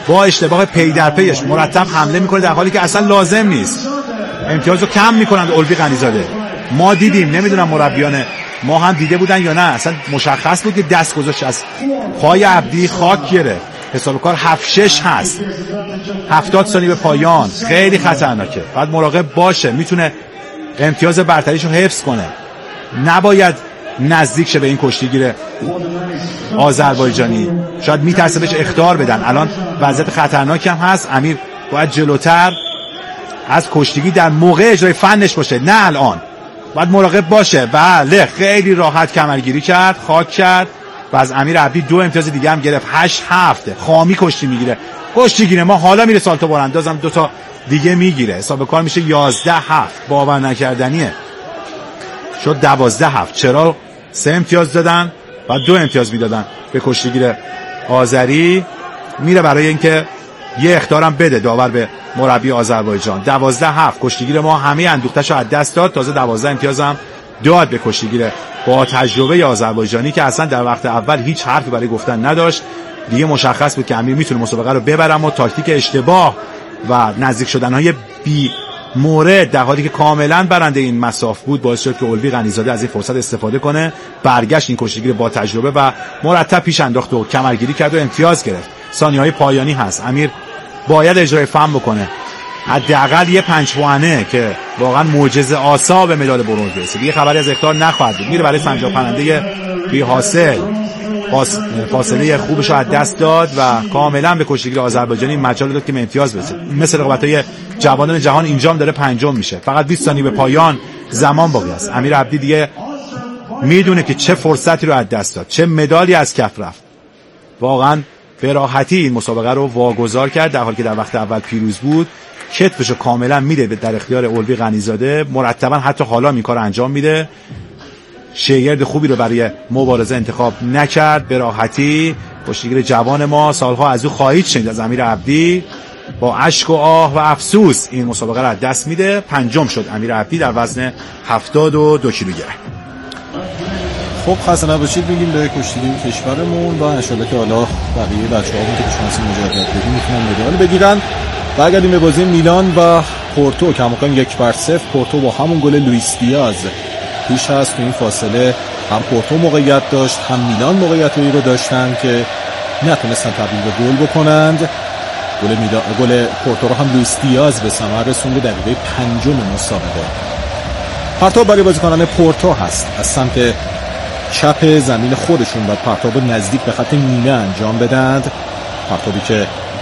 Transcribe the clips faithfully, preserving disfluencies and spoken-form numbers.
با اشتباه پی در پیش مرتب حمله میکنه در حالی که اصلا لازم نیست. امتیاز رو کم میکنند اولوی غنیزاده. ما دیدیم، نمیدونم مربیان ما هم دیده بودن یا نه، اصلا مشخص بود که دست گذاشت از پای عبدی خاک گرفت. حساب کار هفت شش هست، هفتاد ثانیه به پایان، خیلی خطرناکه. باید مراقب باشه، میتونه امتیاز برتریشو حفظ کنه، نباید نزدیک شه به این کشتیگیر آذربایجانی. شاید میترسه بهش اخطار بدن. الان وضعیت خطرناکی هم هست. امیر باید جلوتر از کشتیگی در موقع اجرای فنش باشه، نه الان. باید مراقب باشه. بله خیلی راحت کمرگیری کرد، خاک کرد و از امیر عبدی دو امتیاز دیگه هم گرفت. هشت هفته خامی کشتی میگیره. کشتیگیر ما حالا میره سالتو باراندازم دو تا دیگه میگیره. حساب کار میشه یازده هفت. باور نکردنیه. شد دوازده هفت. چرا سه امتیاز دادن و دو امتیاز میدادن به کشتیگیر آذری؟ میره برای اینکه یه اخطارم بده داور به مربی آذربایجان. دوازده هفت. کشتیگیر ما همه اندوختشو از دست داد، تازه دوازده امتیاز هم داد به کشتیگیر با تجربه آذربایجانی که اصلا در وقت اول هیچ حرفی برای گفتن نداشت. دیگه مشخص بود که امیر میتونه مسابقه رو ببرم و تاکتیک اشتباه و نزدیک شدنهای بی مورد در حالی که کاملا برنده این مساف بود باعث شد که اولوی غنیزاده از این فرصت استفاده کنه. برگشت این کشتیگیر با تجربه و مرتب پیش انداخت و کمرگیری کرد و امتیاز گرفت. ثانیه‌های پایانی هست. امیر باید اجرای فن بکنه، حداقل یه پنج پوانه که واقعا معجزه آسا به مدال برنز برسه. یه خبری از اخطار نخواهد بود. میره برای سنجاق پرنده بی حاصل. فاصله خوبش رو از دست داد و کاملا به کشتیگیر آذربایجانی مجال داد که به امتیاز برسه. مثل رقابت‌های جوانان جهان اینجام داره پنجم میشه. فقط بیست ثانیه به پایان زمان باقی است. امیر عبدی دیگه میدونه که چه فرصتی رو از دست داد، چه مدالی از کف رفت. واقعا به راحتی این مسابقه رو واگذار کرد در حالی که در وقت اول پیروز بود. کتفشو کاملا میده در اختیار اولوی غنیزاده. مرتبا حتی حالا این کار انجام میده. شگرد خوبی رو برای مبارزه انتخاب نکرد. به راحتی کشتیگیر جوان ما سالها از او خواهید شنید از امیر عبدی با اشک و آه و افسوس این مسابقه رو از دست میده. پنجم شد امیر عبدی در وزن هفتاد و دو کیلوگرم. خب خسته نباشید میگیم به کشتیگیر کشورمون و انشالله که حالا بقیه بچه‌هامون که شانس مجدد بدیم میتونن مدال بگیرن. برگردیم به بازی میلان و پورتو. کماکان یک بر صفر. پورتو با همون گل لوئیس دیاز پیش هست. تو این فاصله هم پورتو موقعیت داشت هم میلان موقعیتی رو داشتن که نتونستن تبدیل به گل بکنند. گل میلان گل پورتو رو هم لوئیس دیاز به ثمر رسوند در دقیقه پنجم مسابقه. پرتاب برای بازیکنان پورتو هست. از سمت چپ زمین خودشون و پرتاب نزدیک به خط نیمه انجام بدند. پرتابی که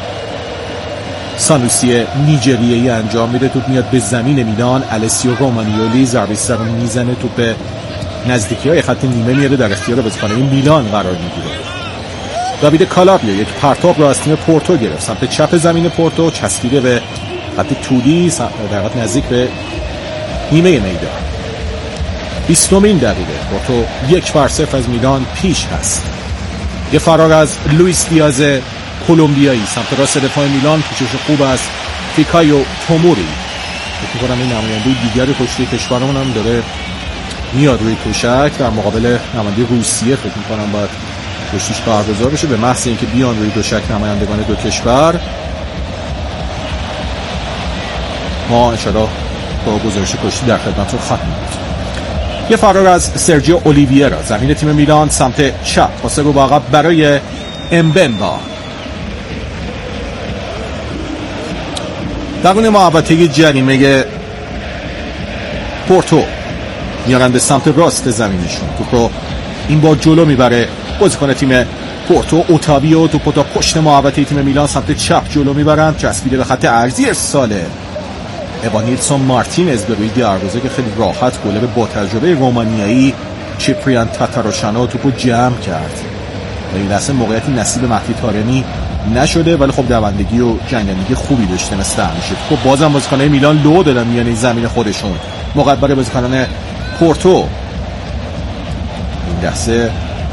سانوسی نیجریه‌ای انجام میده. توپ میاد به زمین میلان. السیو رومانیولی ضربه سر میزنه. توپ نزدیکی‌های خط نیمه میاد در اختیار بازیکنان میلان قرار میگیره. داوید کالابریا یک پرتاب را از تیم پورتو گرفت. سمت چپ زمین پورتو چسبیده به خط طولی در واقع نزدیک به نیمه میدان. بیستمین دقیقه پورتو یک بر صفر از میلان پیش هست. یه فرار از لوئیس دیاز کلمبیایی سمت راست دفاع میلان. پوشش خوب از فیکایو توموری. فکر می‌کنم این نماینده دیگر کشتی کشورمون هم داره میاد روی توشک در مقابل نماینده روسیه. فکر می‌کنم باید کشتیش برگزار بشه به محض اینکه بیان روی توشک نمایندگان دو کشور. ما انشاءالله با گزارش کشتی در خدمتتون خواهیم بود. یه فرار از سرجیو اولیویرا زمین تیم میلان سمت چپ. پاس رو با عقب برای امبمبا. درون محوطه جریمه پورتو میارن به سمت راست زمینشون. توپ رو این بار جلو میبره بازیکن تیم پورتو اوتاویو. توپ تا پشت محوطه تیم میلان سمت چپ جلو میبرن. چسبیده به خط ارضی ارساله اوانیلسون مارتینز به روی دروازه که خیلی راحت گل با تجربه رومانیایی چیپریان تاتاروشانو توپو جمع کرد. در این لحظه موقعیتی نصیب مهدی طارمی نشده ولی خب دوندگی و جنگندگی خوبی داشته مثل همیشه. خب بازم بازیکنان میلان لو دادن میان این زمین خودشون. موقعیت برای بازیکنان پورتو. این لحظه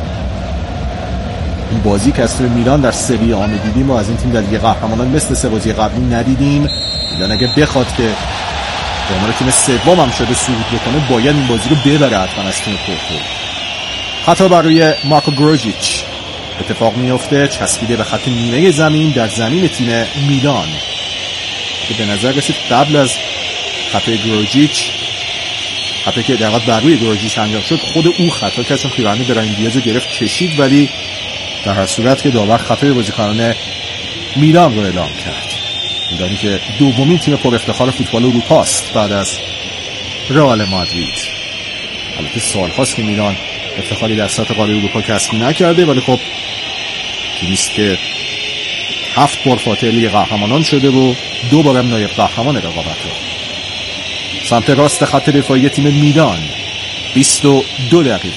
این بازی که از تیم میلان در سری آ دیدیم و از این تیم در لیگ قهرمانان مثل سه بازی قبلی ندیدیم. میلان اگه بخواد که به عنوان تیم سوم هم شده صعود بکنه باید این بازی رو ببره حتما از تیم پورتو. حتی برای مارکو گروژیچ اتفاق میفته، چسبیده به خط نیمه زمین در زمین تیم میلان که به نظر رسید قبل از خطای گروژیچ، خطایی که در واقع بر روی گروژیچ انجام شد، خود او خطا کرد چون پیراهن برایم دیاز رو گرفت کشید، ولی در هر صورت که داور خطای بازیکنان میلان رو اعلام کرد. میدانی که دومین تیم پر افتخار فوتبال اروپا است بعد از رئال مادرید. البته سال‌هاست که میلان افتخاری در سطح قاره اروپا کسب نکرده، ولی خب تیمیست که هفت بار فاتح لیگ قهرمانان شده و دو بارم نایب قهرمان رقابت رو. سمت راست خط دفاعی تیم میلان بیست و دو دقیقه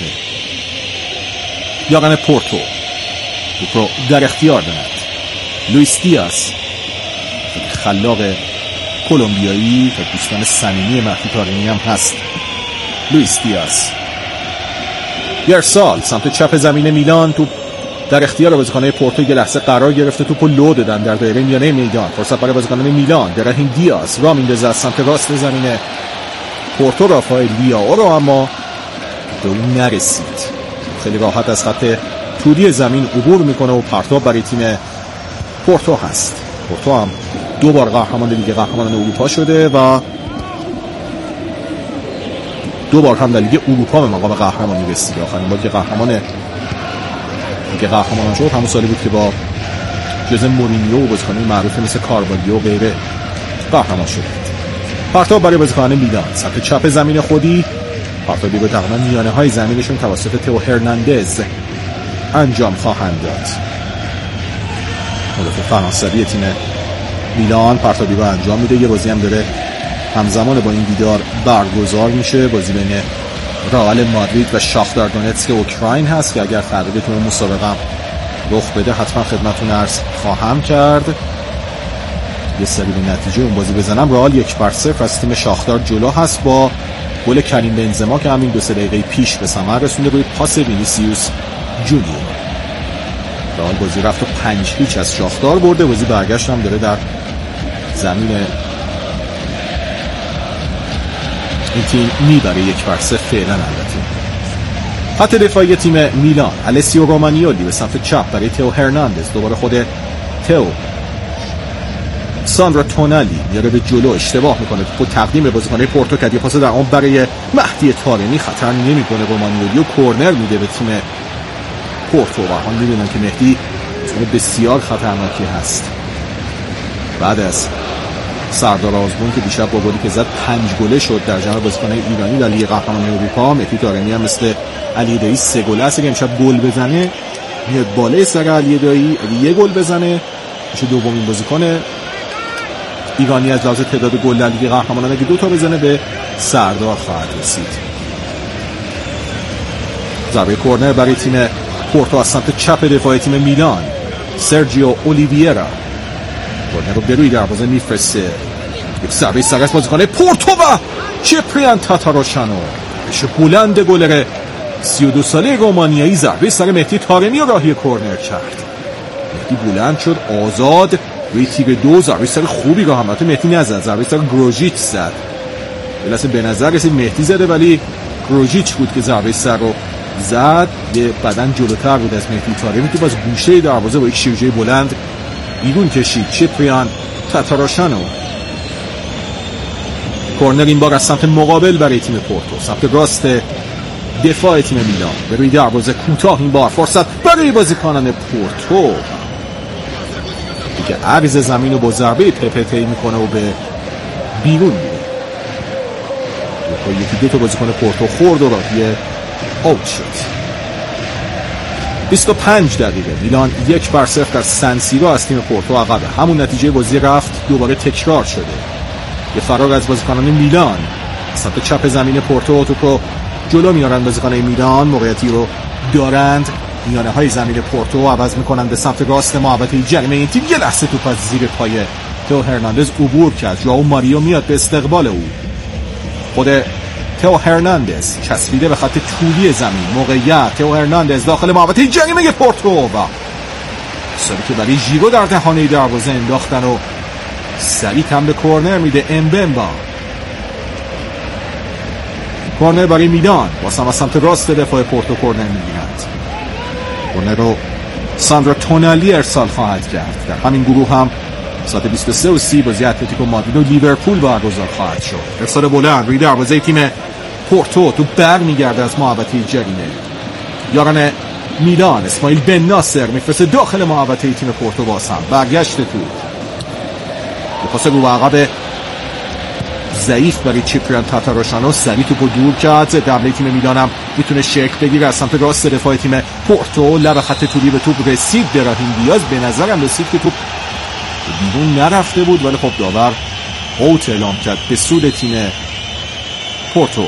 یاگن پورتو توپ رو در اختیار دارد. لوئیس دیاز خلاق کلمبیایی که دوستان صمیمی مهدی طارمی هم هست. لوئیس دیاز یرسال سمت چپ زمین میلان، توپ در اختیار بازیکنان پورتو یه لحظه قرار گرفته، توپو لو دادن در دایره میانه میدان. فرصت برای بازیکنان میلان، درهیم دیاز را میندازه از سمت راست زمین پورتو، رافائل لیائو رو اما به اون نرسید. خیلی راحت از خط تودی زمین عبور میکنه و پرتاب برای تیم پورتو هست. پورتو هم دو بار قهرمان لیگ قهرمانان اروپا شده و دو بار هم در لیگ اروپا به مقام قهرمانی رسید. آخرین بار که قهرمان لیگ قهرمانان شد همون سالی بود که با جوزه مورینیو و بازیکنان معروف مثل کاروالیو و غیره قهرمان شد. پرتاب برای بازیکنان میلان سمت چپ زمین خودی، پرتابی به تقریبا میانه های زمینشون توسط تئو هرناندز انجام خواهند داد. مدافع فرانسوی تیم میلان پرتابی رو انجام میده. یه بازی هم داره همزمان با این دیدار برگزار میشه، بازی بین رئال مادرید و شاختار دونتسک اوکراین هست که اگر تغییری تو مسابقه رخ بده حتما خدمتتون عرض خواهم کرد. یه سری به نتیجه اون بازی بزنم. رئال یک بر صفر از تیم شاختار جلو هست با گل کریم بنزما که همین دو سه دقیقه پیش به ثمر رسونده روی پاس وینیسیوس جونیور. رئال بازی رفت و پنج هیچ از شاختار برده. بازی برگشت هم داره در زمین این تیم میبره یک بر صفر فعلا. البته خط دفاعی تیم میلان، السیو رومانیولی به سمت چپ برای تئو هرناندز، دوباره خود تئو. ساندرا تونالی میاره به جلو، اشتباه میکنه، خود تقدیم به بازیکن پورتو کرد، یه پاس در اون برای مهدی طارمی، خطر نمیکنه رومانیولی و کورنر میده به تیم پورتو. و هم میبینن که مهدی تیم بسیار خطرناکی هست. بعد از سردار آزمون که دیشب با گلی که زد پنج گله شد در جمع بازیکنان ایرانی در لیگ قهرمانان اروپا، مهدی طارمی هم مثل علی دایی سه گل است که امشب گل بزنه میاد بالای سر علی دایی. اگه یه گل بزنه میشه دومین بازیکن ایرانی از لحاظ تعداد گل در لیگ قهرمانان. اگه دو تا بزنه به سردار خواهد رسید. ضربه کورنر برای تیم پورتو از سمت چپ دفاع تیم میلان، سرجیو اولیویرا کورنر رو به روی دروازه میفرسته. یک ضربه سر از بازیکن پورتو و چپریان تاتاروشانو، بشه بلند گلر سی و دو ساله رومانیایی ضربه سر مهدی طارمی رو راهی کورنر کرد. مهدی بلند شد آزاد روی تیر دو، ضربه سر خوبی رو هم مهدی نزد، ضربه سر گروژیچ زد. بلاسه به نظر رسید مهدی زده ولی گروژیچ بود که ضربه سر رو زد. یه بدن جلوتر بود از مهدی طارمی که باز گوشه دروازه با یک شیرجه بلند بیرون کشید. چپریان تاتاروشانو. کورنر این بار از سمت مقابل برای تیم پورتو، سمت راست دفاع تیم میلان، به روی دروازه کوتاه این بار فرصت برای بازیکنان پورتو. دیگه عرض زمین رو با ضربه پپتی میکنه و به بیرون میره. یکی دو تا بازیکن پورتو خورد و راهی اوت شد. بیست و پنج دقیقه میلان یک بر صفر در سن سیرو از تیم پورتو عقبه. همون نتیجه بازی رفت دوباره تکرار شده. یه فرار از بازیکنان میلان سمت چپ زمین پورتو، توپو جلو میارن بازیکنان میلان، موقعیتی رو دارند میانه های زمین پورتو، عوض میکنن به سمت راست محوطه جریمه این تیم. یه لحظه توپ از زیر پای تئو هرناندز عبور کرد. ژائو ماریو میاد به استقبال او. خود تئو هرناندز چسبیده به خط طولی زمین. موقعیت تئو هرناندز داخل محوطه جریمه پورتو و سری که برای ژیرو در دهانه دروازه انداختن و سریع هم به کورنر میده. امبمبا کورنر برای میلان، واسه هم از سمت راست دفاع پورتو کورنر میگیرند. کورنر رو ساندرا تونالی ارسال خواهد کرد. در همین گروه هم ساعت بیست و سه و سی بازی اتلتیکو مادرید و لیورپول برگزار خواهد شد. ارسال بلند روی دروازه تیم پورتو، تو بر میگرده از محوطه جریمه. یاران میلان اسماعیل بن ناصر میفرسته داخل محوطه تیم پورتو. باز هم برگشت تو پاس رو به عقب ضعیف برای چیپریان تاتاروشانو، سریع توپو دور کرد. دبله تیم میلان هم میتونه شکل بگیره از سمت راست دفاع تیم پورتو. لب خط توری به توپ رسید براهیم دیاز، به نظرم رسید که توپ بیرون نرفته بود، ولی خب داور اوت اعلام کرد به سود تیم پورتو.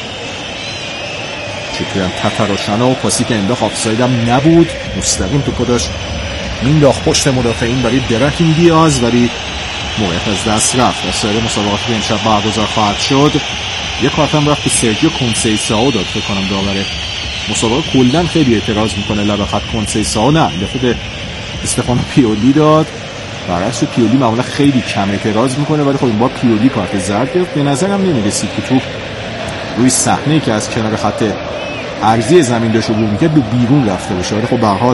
چیپریان تاتاروشانو پاسی که انداخت آفساید هم نبود، مستقیم توپو داشت مینداخت پشت مدافعین برای براهیم دیاز، ولی موقعیت از دست رفت. در سایر مسابقاتی که امشب برگزار خواهد شد یه کارت هم رفت به سرجیو کنسیساو داد. فکر کنم داور مسابقه کلاً خیلی اعتراض میکنه لب خط کنسیساو، نه یه خود استفانو پیولی داد. برعکس پیولی معمولا خیلی کم اعتراض میکنه، ولی خب این بار پیولی کارت زرد گرفت. به نظرم نمیرسید که توپ روی صحنه‌ای که از کنار خط عرضی زمین داشت عبور میکرد به بیرون رفته باشه، ولی خب به هر حال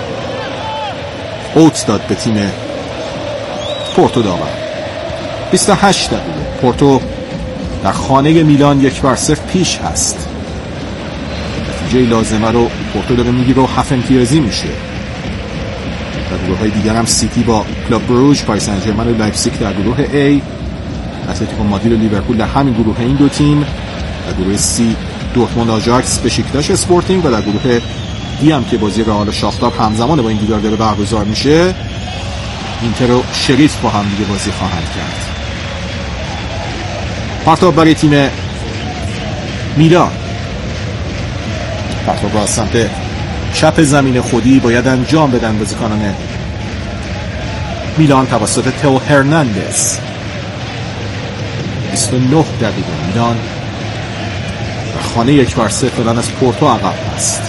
اوت داد به تیم پورتو داور. بیست و هشت دقیقه پورتو در خانه میلان یک بر صفر پیش هست. نتیجه لازمه رو پورتو داره میگیره و هفت امتیازی میشه. در گروه های دیگر هم سیتی با کلوب بروژ، پاریس سن ژرمن و لایپزیگ در گروه A، اتلتیکو مادرید و لیورپول در همین گروه این دو تیم. در گروه C دورتموند آژاکس، بشیکتاش اسپورتینگ، و در گروه D هم که بازی رئال و شاختار همزمان با این دیدار داره برگزار میشه، اینتر و شریف با هم دیگه بازی خواهند کرد. پرتاب برای تیم میلان. پرتاب از سمت چپ زمین خودی باید انجام بدن بازیکنان میلان توسط تئو هرناندز. بیست و نه دقیقه میلان در خانه یک بر صفر فعلا از پورتو عقب است.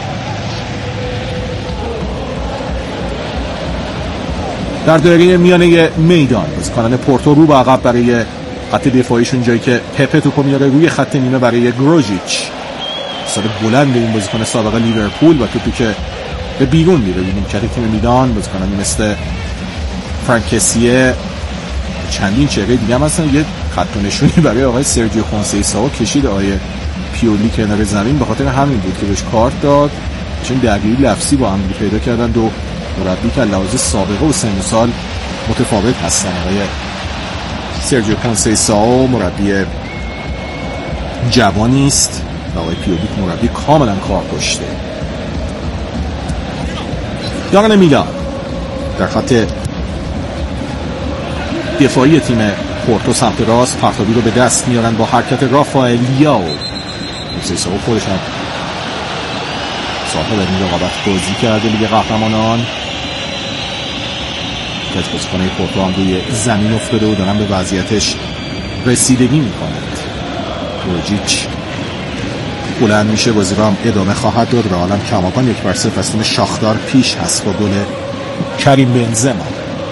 در دایره میانه میدان بازیکنان پورتو رو به عقب برای خط دفاعیشون، جایی که پپه توپو میاره روی خط نیمه برای گروژیچ. سال بلند این بازیکن سابقه لیورپول و توپی که به بیرون میره. ببینیم که تیم میلان بازیکنانی مثل فرانکسیه، چندین چهره دیگه هم هستن. یه خط نشونی برای آقای سرجیو کنسیساو کشید آقای پیولی کنار زمین، به خاطر همین بود که بهش کارت داد، چون درگیری لفظی با هم پیدا کردن. دو مربی که لحاظ سابقه و سن و سال متفاوت هستن. آقای سرجیو کنسیساو مربی جوانی است و آقای پیولی مربی کاملا کارکشته. یاران میلان در خط دفاعی تیم پورتو سمت راست پرتابی رو به دست میارن با حرکت رافائل لیاو. کنسیساو خودش هم سالها در این رقابت بازی کرده لیگ قهرمانان. که از بازیکن‌های پورتو هم روی زمین افتاده و دارن به وضعیتش رسیدگی میکنند. گروژیچ بلند میشه، بازی رو هم ادامه خواهد داد. رئال هم کماکان یک بر صفر از تیم شاختار پیش هست با گل کریم بنزما.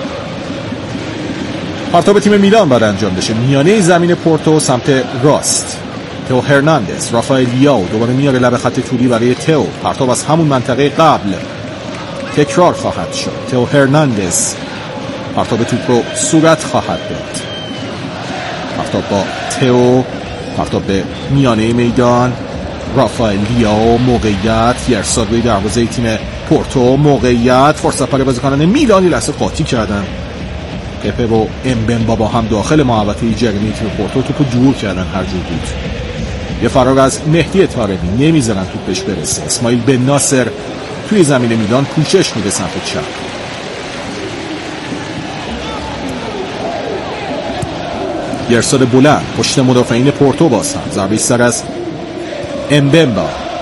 پرتاب تیم میلان باید انجام بشه. میانه زمین پورتو سمت راست تئو هرناندز، رافائل لیاو دوباره میاره لب خط طولی برای تئو. پرتاب از همون منطقه قبل تکرار خواهد شد. تئو هرناندز پرتاب توپ رو صورت خواهد داد. پرتاب با تئو، پرتاب به میانه میدان. رافائل لیاو موقعیت، یرسال روی دروازه تیم پورتو، موقعیت، فرصت برای بازیکنان میلانی لحظه قاطی کردن. پپه و امبمبا با هم داخل محوطه جریمه تیم پورتو توپو دور کردن هر جور بود. یه فراغ از مهدی طارمی، نمیذارن توپ بهش برسه. اسماعیل بن ناصر توی زمین میلان پوشش میده سمت چپ. یرسال بلند پشت مدافعین پورتو باز هم ضربه سر از امبمبا.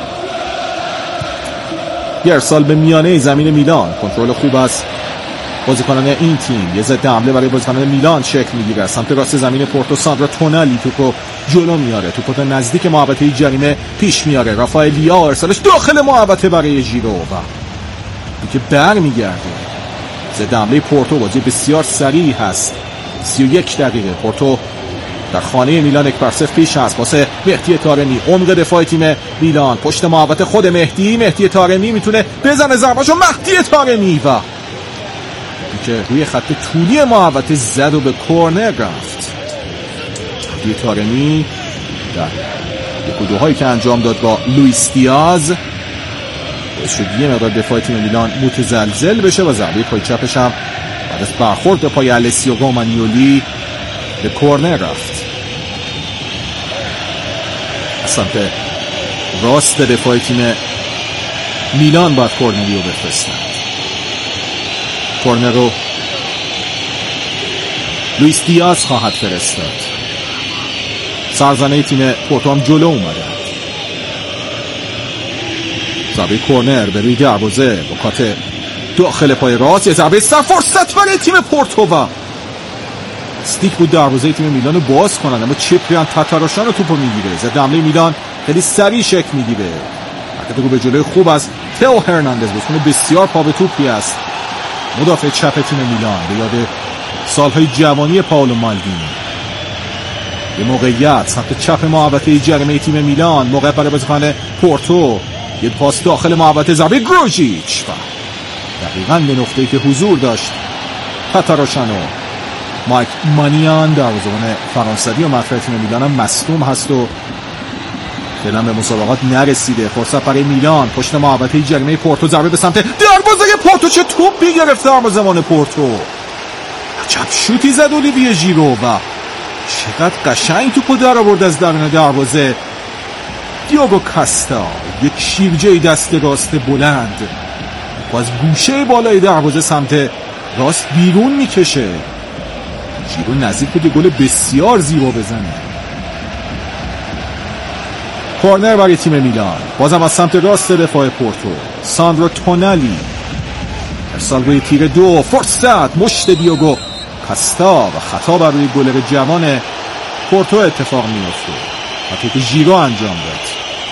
یرسال به میانه زمین میلان، کنترل خوب است بازیکنان این تیم. یه ضد حمله برای بازیکنان میلان شکل میگیره. سمت راست زمین پورتو ساندرا تونالی توپو جلو میاره، توپو نزدیک محوطه جریمه پیش میاره. رافائل لیاو ارسالش داخل محوطه برای ژیرو و که برمیگرده. ضد حمله پورتو بازی بسیار سریع هست. سی و یک دقیقه پورتو در خانه میلان یک بر صفر پیش هست واسه مهدی طارمی. عمق دفاع تیم میلان پشت محوطه خود مهدی. مهدی طارمی میتونه بزنه ضربه‌شو. مهدی طارمی و که روی خط طولی محوطه زد و به کورنر رفت. مهدی طارمی در یک و دوهایی که انجام داد با لوئیس دیاز شد یه مقدار دفاع تیم میلان متزلزل بشه و ضربه پای چپش هم بعد از برخورد به پای السیو رومانیولی به کورنر رفت. سمت راست دفاع تیم میلان باید کورنری رو بفرستند. کورنر رو لوئیس دیاز خواهد فرستاد. سرزنه تیم پورتو هم جلو اومده. ضربه کورنر به روی دروازه با کات داخل پای راست. یه ضربه سر فرصت برای تیم پورتو و استیک بود دروازه تیم میلان رو باز کنن اما چپریان تاتاراشان رو توپو میگیره. ضد حمله میلان خیلی سریع شکل میگیره. حرکت رو به جلوی خوب از تئو هرناندز بازیکن بسیار پا به توپی است. مدافع چپ تیم میلان به یاد سالهای جوانی پائولو مالدینی. یه موقعیت سمت چپ محوطه جریمه تیم میلان. موقع برای بازیکن پورتو. یه پاس داخل محوطه ضربه گروژیچ و دقیقاً به نقطه‌ای که حضور داشت تاتاراشانو. مایک مانیان دروازه‌بان فرانسوی و مدافع تیم میلان هم مصدوم هست و فعلا به مسابقات نرسیده. فرصت برای میلان پشت محوطه جریمه پورتو. ضربه به سمت دروازه پورتو. چه توپی گرفت دروازه‌بان پورتو. عجب شوتی زد اولیویه ژیرو و چقدر قشنگ توپو در آورد از درون دروازه. دیاگو کاستا یک شیرجه دست راست بلند و از گوشه بالای دروازه سمت راست بیرون میکشه. ژیرو نزدیک بود گل بسیار زیبا بزنه. کورنر برای تیم میلان. بازم از سمت راست دفاع پورتو. ساندرو تونالی ارسال روی تیر دو. فرصت مشت دیاگو کاستا و خطا بر روی گلر جوان پورتو اتفاق میفته. خطایی که ژیرو انجام داد.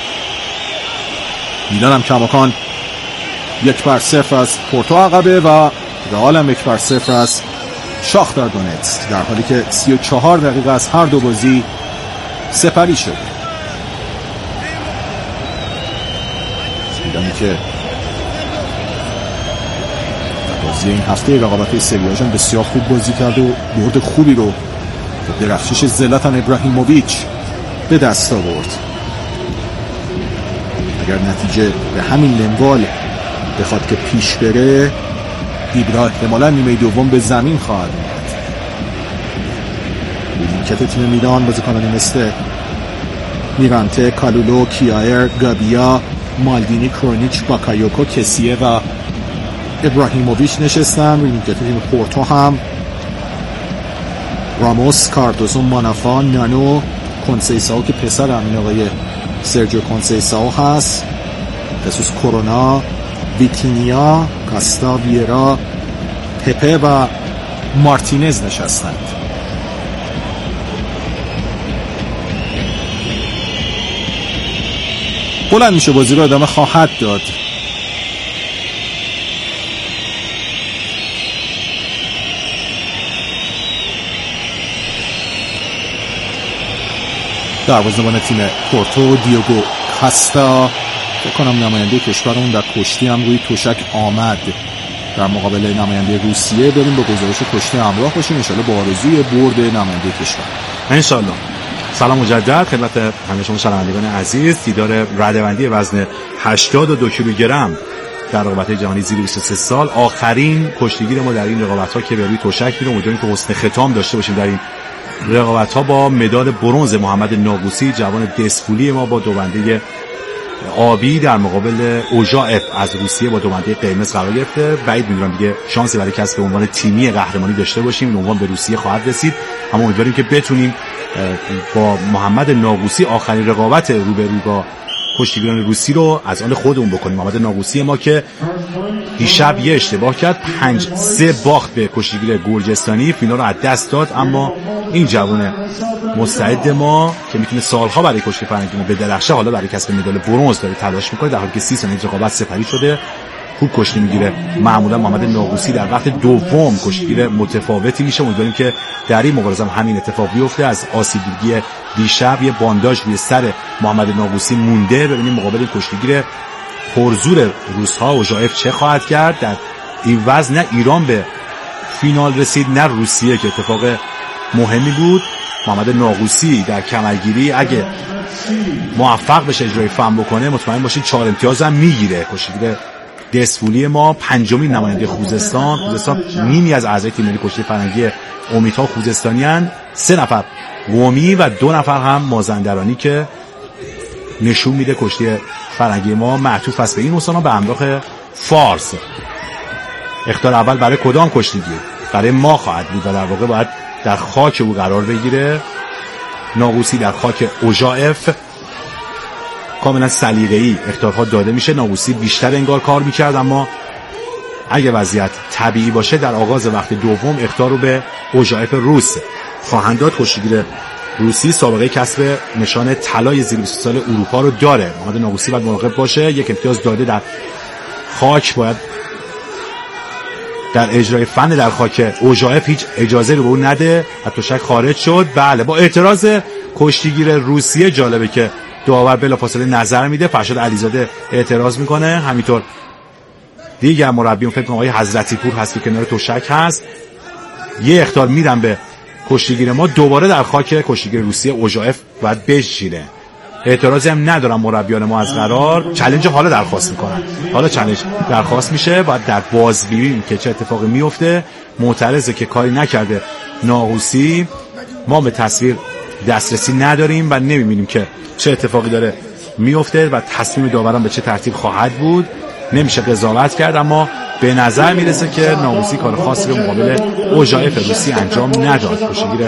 میلان هم کماکان یک بر صفر از پورتو عقبه و رئال هم یک بر صفر از شاختار دونتسک در حالی که سی و چهار دقیقه از هر دو بازی سپری شده. میلانی که در بازی این هفته رقابت سری آ بسیار خوب بازی کرده و برد خوبی رو به درخشش زلاتان ابراهیموویچ به دست آورد. اگر نتیجه به همین منوال بخواد که پیش بره ایبرا احتمالا نیمه دوم به زمین خواهد میاد. نیمکت تیم میلان بازیکنانی مثل میرانته، کالولو، کیایر، گابیا، مالدینی، کرونیچ، باکایوکو، کسیه و ابراهیموویچ نشستن. نیمکت تیم پورتو هم راموس، کاردوزو، مانافان، نانو، کنسیساو که پسر همین آقای سرجیو کنسیساو هست، خصوص کرونا، ویتینیا، کاستا، ویرا، پپه و مارتینز نشستند. بلند میشه بازی رو ادامه خواهد داد. دروازه‌بان تیم پورتو دیاگو کاستا فکر کنم نماینده کشورمون در کشتی هم روی تشک آمد در مقابل نماینده روسیه. بریم به گزارش کشتی همراه باشیم ان شاءالله با آرزوی برد نماینده کشور ان شاءالله. سلام مجدد خدمت همه شما شنوندگان عزیز. دیدار رده‌بندی وزن هشتاد و دو کیلوگرم در رقابت‌های جهانی زیر بیست و سه سال، آخرین کشتیگیر ما در این رقابت‌ها که به روی تشک میره. امیدواریم که حسن ختام داشته باشیم در این رقابت‌ها با مدال برنز محمد ناقوسی جوان دسپولی ما با دوبنده آبی در مقابل اوژاف از روسیه با دوبنده قرمز قرار گرفته. بعید می‌دونم دیگه شانسی برای کسب عنوان تیمی قهرمانی داشته باشیم. این عنوان به روسیه خواهد رسید، اما امیدواریم که بتونیم با محمد ناقوسی آخرین رقابت روبرو با کشتیگیران روسی رو از آن خودمون بکنیم. محمد ناقوسی ما که دیشب یه اشتباه کرد، پنج سه باخت به کشتیگیر گرجستانی، فینال رو از دست داد. اما این جوان مستعد ما که میتونه سالها برای کشتی فرنگی ما بدرخشه، حالا برای کسب مدال برنز داره تلاش میکنه، در حالی که سی سال رقابت سپری شده خوب کشتی میگیره. معمولا محمد ناقوسی در وقت دوم کشتیگیر متفاوتی میشه. امیدواریم که در این مبارزه همین اتفاق بیفته. از آسیب دیدگی دیشب یه بانداژ روی سر محمد ناقوسی مونده. ببینیم مقابل این کشتیگیر پرزور روس‌ها اوژائف چه خواهد کرد. در این وزن نه ایران به فینال رسید نه روسیه که اتفاق مهمی بود. محمد ناقوسی در کمرگیری اگه موفق بشه اجرای فن بکنه مطمئن باشید چهار امتیاز هم میگیره. کشتیگیر دسفولی ما پنجمین نماینده خوزستان. خوزستان نیمی از اعضای تیم ملی کشتی فرنگی امیدها خوزستانیان، سه نفر قمی و دو نفر هم مازندرانی که نشون میده کشتی فرنگی ما معطوف است به این استان به همراه فارس. اختیار اول برای کدام کشتیگیر؟ برای ما خواهد بود و در واقع باید در خاک او قرار بگیره. ناقوسی در خاک اوژائف کاملا سلیقه‌ای اختیارها داده میشه. ناقوسی بیشتر انگار کار میکرد، اما اگه وضعیت طبیعی باشه در آغاز وقت دوم اختیار رو به اوژائف روس خواهند داد. کشتیگیر روسی سابقه کسب نشان طلای زیر بیست سال اروپا رو داره. محمد ناقوسی باید مراقب باشه. یک امتیاز داده در خاک، باید در اجرای فن در خاک اوژائف هیچ اجازه رو به اون نده. حتی شک خارج شد. بله، با اعتراض کشتیگیر روسیه جالبه که داور بلافاصله نظر میده. فرشاد علیزاده اعتراض میکنه. همینطور دیگر مربیون، فکر کنم آقای حضرتی پور هست که کنار توشک هست، یه اخطار میدن به کشتیگیر ما. دوباره در خاک کشتیگیر روسیه اوژائف باید بشینه. اعتراضی هم ندارم مربیان ما از قرار. چالش حالا درخواست میکنن. حالا چالش درخواست میشه، باید در بازبینیم که چه اتفاقی میفته. معترضه که کاری نکرده ناقوسی. ما به تصویر دسترسی نداریم و نمیبینیم که چه اتفاقی داره میفته و تصمیم داوران به چه ترتیب خواهد بود. نمیشه قضاوت کرد، اما به نظر میرسه که ناقوسی کار خاصی به مقابل اوژائف روسی انجام نداد. کشتیگیر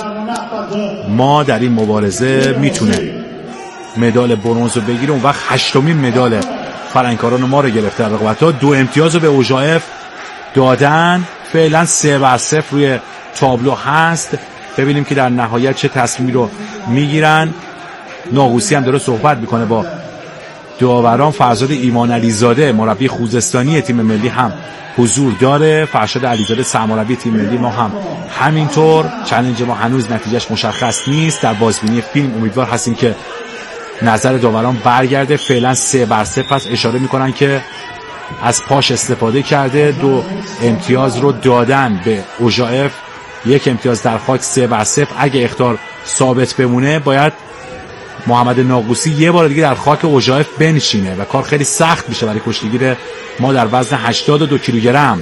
ما در این مبارزه میتونه مدال برنز رو بگیره. اون وقت هشتمین مدال فرنگکاران ما رو گرفته. در رقابت‌ها دو امتیاز رو به اوژائف دادن. فعلا سه بر صفر روی تابلو هست. ببینیم که در نهایت چه تصمیمی رو میگیرن. ناقوسی هم داره صحبت میکنه با داوران. فرزاد ایمان علیزاده مربی خوزستانی تیم ملی هم حضور داره. فرشاد علیزاده سرمربی تیم ملی ما هم همینطور. چالش ما هنوز نتیجهش مشخص نیست. در بازبینی فیلم امیدوار هستیم که نظر داوران برگرده. فعلا سه بر صفر است. اشاره میکنن که از پاش استفاده کرده. دو امتیاز رو دادن به اوژائف، یک امتیاز در خاک، سه بر صفر. اگه اخطار ثابت بمونه باید محمد ناقوسی یه بار دیگه در خاک اوژائف بنشینه و کار خیلی سخت میشه برای کشتیگیر ما. در وزن هشتاد و دو کیلوگرم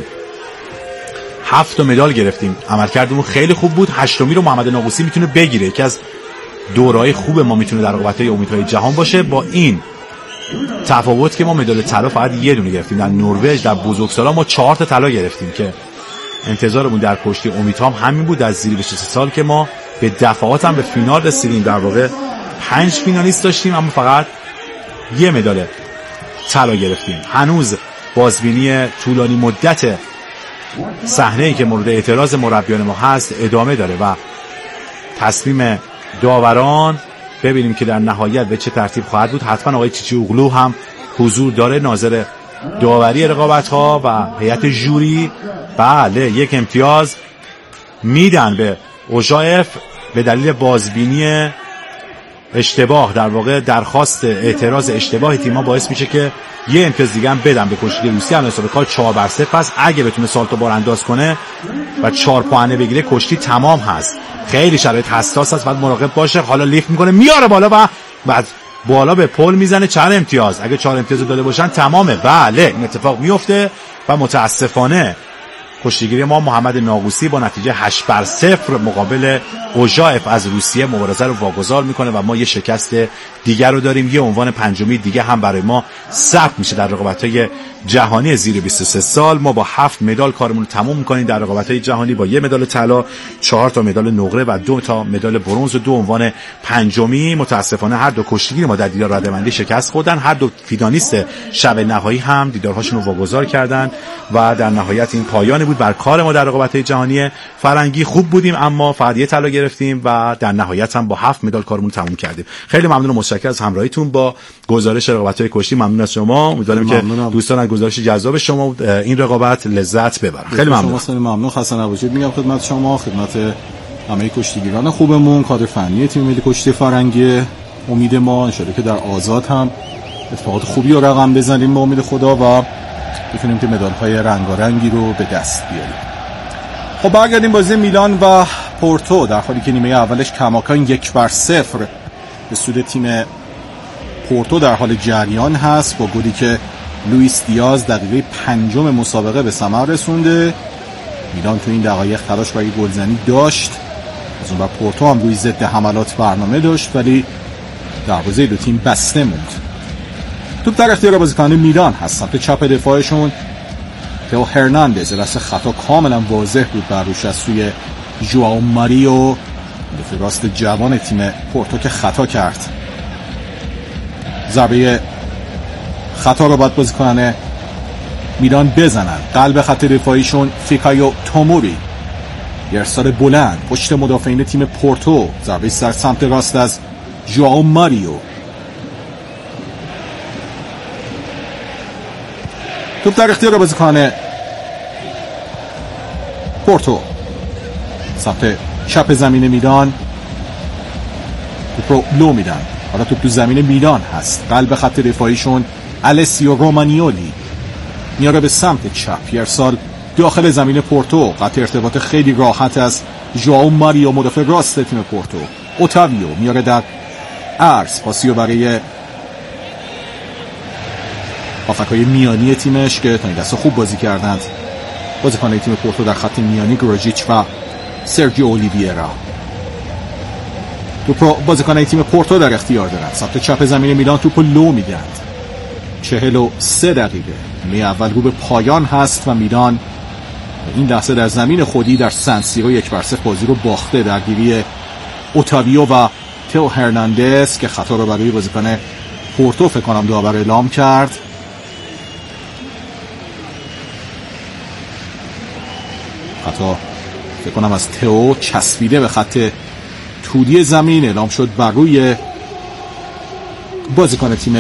هفت مدال گرفتیم. عملکردمون خیلی خوب بود. هشتمی رو محمد ناقوسی میتونه بگیره. یکی از دورهای خوب ما میتونه در رقابت‌های امیدهای جهان باشه. با این تفاوت که ما مدال طلا فقط یه دونه گرفتیم. در نروژ در بزرگسالا ما چهار تا طلا گرفتیم که انتظارمون در کشتی امیدها هم همین بود. از زیر بیست و سه سال که ما به دفعات هم به فینال رسیدیم. در واقع پنج فینالیست داشتیم اما فقط یه مدال طلا گرفتیم. هنوز بازبینی طولانی مدت صحنه‌ای که مورد اعتراض مربیان ما هست ادامه داره و تصمیم داوران ببینیم که در نهایت به چه ترتیب خواهد بود. حتما آقای چیچی اوغلو هم حضور داره، ناظر داوری رقابت ها و هیئت ژوری. بله، یک امتیاز میدن به اوژائف به دلیل بازبینی اشتباه. در واقع درخواست اعتراض اشتباه تیم‌ها باعث میشه که یه امتیاز دیگه هم بدن به کشتی روسی. هم حساب کار چهار بر صفر است. اگه بتونه سالتو بار انداز کنه و چهار پوانه بگیره کشتی تمام هست. خیلی شرایط حساس است، باید مراقب باشه. حالا لیفت میکنه میاره بالا و بعد بالا به پل میزنه. چهار امتیاز. اگه چهار امتیاز داده باشن تمامه. بله، این اتفاق میفته و متاسفانه کشتیگیری ما محمد ناقوسی با نتیجه هشت بر صفر مقابل اوژائف از روسیه مبارزه رو واگذار میکنه و ما یه شکست دیگر رو داریم. یه عنوان پنجمی دیگه هم برای ما ثبت میشه در رقابت‌های جهانی زیر بیست و سه سال. ما با هفت مدال کارمون رو تموم میکنیم در رقابت‌های جهانی با یه مدال طلا، چهار تا مدال نقره و دو تا مدال برنز و دو عنوان پنجمی. متاسفانه هر دو کشتیگیر ما در دیدار رده‌بندی شکست خوردن. هر دو فینالیست شب نهایی هم دیدارهاشون رو واگذار کردن و در نهایت این پایان بود بر کار ما در رقابت‌های جهانی فرنگی. خوب بودیم اما فقط یه طلا گرفتیم و در نهایت هم با هفت مدال کارمون تموم کردیم. خیلی ممنون و متشکرم از همراهیتون با گزارش رقابت‌های کشتی. ممنون از شما. امیدوارم که دوستان از گزارش جذاب شما این رقابت لذت ببرن. خیلی ممنون. خیلی ممنون. خسته نباشید میگم خدمت شما، خدمت همه کشتیگیران خوبمون، کادر فنی تیم ملی کشتی فرنگی. امید ما ان شاءالله که در آزاد هم اتفاقات خوبی رو رقم بزنیم به امید خدا و بتونیم که مدال‌های رنگارنگی رو به دست بیاریم. خب برگردیم بازی میلان و پورتو، در حالی که نیمه اولش کماکان یک بر صفر به سود تیم پورتو در حال جریان هست با گلی که لوئیس دیاز دقیقه پنجم مسابقه به ثمر رسونده. میلان تو این دقایق تلاش برای گلزنی داشت، از اون بر پورتو هم روی ضد حملات برنامه داشت ولی دروازه دو تیم بسته موند. توپ در اختیار بازیکنان میلان هست. سمت چپ دفاعشون تئو هرناندز، راست خطا کاملا واضح بود بر روش از سوی ژوائو ماریو، دفاع راست جوان تیم پورتو که خطا کرد. ضربه خطا رو باید بازیکنان میلان بزنن. قلب خط دفاعیشون فیکایو توموری، ارسال بلند پشت مدافعین تیم پورتو، ضربه سر سمت راست از ژوائو ماریو. توپ در اختیار بازیکن پورتو سمت چپ زمین میلان، توپ رو لو میدن. حالا توپ تو زمین میلان هست. قلب خط دفاعیشون السیو رومانیولی میاره به سمت چپ، ارسال داخل زمین پورتو، قطع ارتباط خیلی راحت از ژوائو ماریو مدافع راست تیم پورتو. اوتاویو میاره در عرض، پاسیو برای هافکای میانی تیمش که تا این دسته خوب بازی کردند بازیکنان تیم پورتو در خط میانی، گروژیچ و سرجیو اولیویرا. توپ رو بازیکنان تیم پورتو در اختیار دارند. سمت چپ زمین میلان توپ رو لو میدند. چهل و سه دقیقه نیمه اول رو به پایان هست و میلان این لحظه در زمین خودی در سن سیرو یک بر صفر بازی رو باخته. درگیری اوتاویو و تئو هرناندز که خطا رو برای بازیکن پورتو فکر کنم داور اعلام کرد. خطا فکر کنم از تئو چسبیده به خط تودی زمین، اعلام شد بر روی بازیکن تیم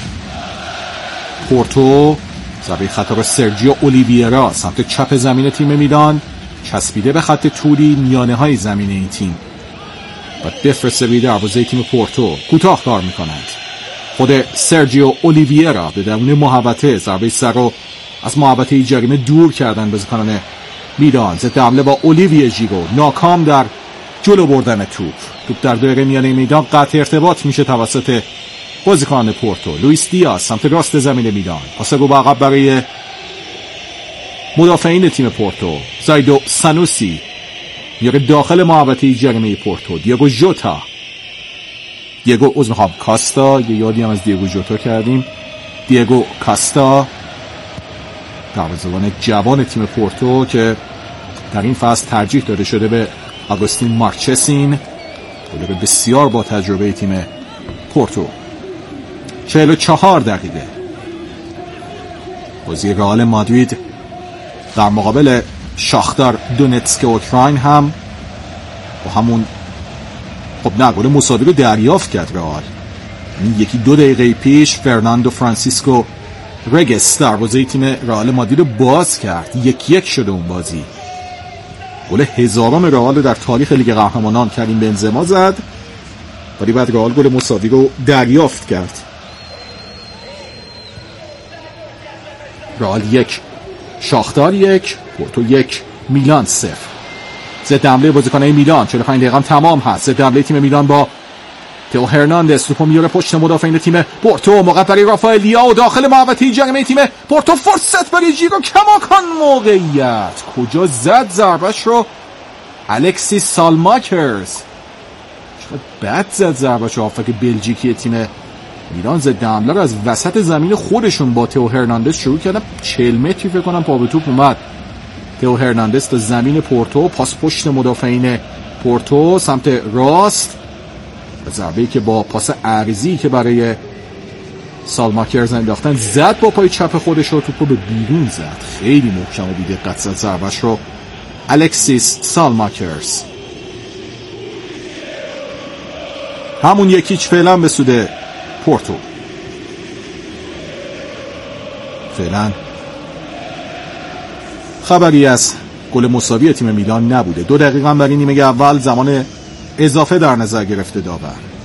پورتو. ضربه خطا رو سرجیو اولیویرا سمت چپ زمین تیم میلان، چسبیده به خط تودی میانه های زمین این تیم و بفرسته به دروازه تیم پورتو. کوتاه کار میکنند. خود سرجیو اولیویرا به درون محوطه ضربه سر رو از محوطه جریمه دور کردن بازیکنان میلان. ضد حمله با اولیویه ژیرو، ناکام در جلو بردن توپ. توپ در دایره میانه میدان قطع ارتباط میشه توسط بازیکن پورتو. لوئیس دیاز سمت راست زمین میلان، پاس رو به عقب برای مدافعین تیم پورتو. زایدو سانوسی میاره داخل محوطه جریمه پورتو. دیگو ژوتا دیگو عذر میخوام کاستا، یه یادی هم از دیگو ژوتا کردیم. دیگو کاستا دروازه‌بان جوان تیم پورتو که در این فصل ترجیح داده شده به آگوستین مارچسین، گلر بسیار با تجربه تیم پورتو. چهل و چهار دقیقه بازی رئال مادرید در مقابل شاختار دونتسک اوکراین هم با همون خب نه گل مساوی رو دریافت کرد رئال. یکی دو دقیقه پیش فرناندو فرانسیسکو رگس دروازه تیم رئال مادرید رو باز کرد. یک یک شده اون بازی. گل هزارم رئال در تاریخ لیگ قهرمانان کریم بنزما زد ولی بعد رئال گل مساوی رو دریافت کرد. رئال یک شاختار یک، پورتو یک، میلان صفر. ضد حمله بازیکنان میلان چهل و پنج دقیقه تمام هست. ضد حمله تیم میلان با تئو هرناندز توپو میاره پشت مدافعین تیم پورتو. موقع برای رافائل لیاو داخل محوطه جریمه تیم پورتو. فرصت برای ژیرو، کماکان موقعیت کجا زد ضربش رو الکسیس سالماکرز. چقدر بد زد ضربش رو. هافک بلژیکی تیم میلان ضد حمله رو از وسط زمین خودشون با تئو هرناندز شروع کردن. چهل متری فکر کنم پا به توپ اومد تئو هرناندز تا زمین پورتو. پاس پشت مدافعین پورتو سمت راست، ضربه‌ای که با پاس عرضی که برای سالماکرز انداختن زد با پای چپ خودش رو، توپو به بیرون زد. خیلی محکم و بی‌دقت زد ضربش رو الکسیس سالماکرز. همون یکیچ فعلا به سود پورتو. فعلا خبری از گل مساوی تیم میلان نبوده. دو دقیقه هم برای نیمه اول زمان اضافه در نظر گرفته داور.